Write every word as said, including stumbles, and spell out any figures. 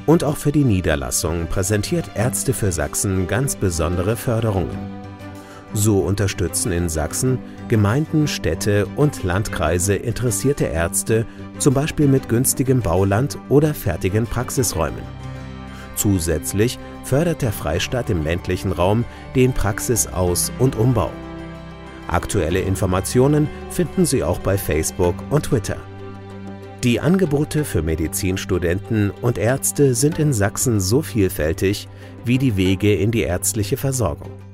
Und auch für die Niederlassung präsentiert Ärzte für Sachsen ganz besondere Förderungen. So unterstützen in Sachsen Gemeinden, Städte und Landkreise interessierte Ärzte, zum Beispiel mit günstigem Bauland oder fertigen Praxisräumen. Zusätzlich fördert der Freistaat im ländlichen Raum den Praxisaus- und Umbau. Aktuelle Informationen finden Sie auch bei Facebook und Twitter. Die Angebote für Medizinstudenten und Ärzte sind in Sachsen so vielfältig wie die Wege in die ärztliche Versorgung.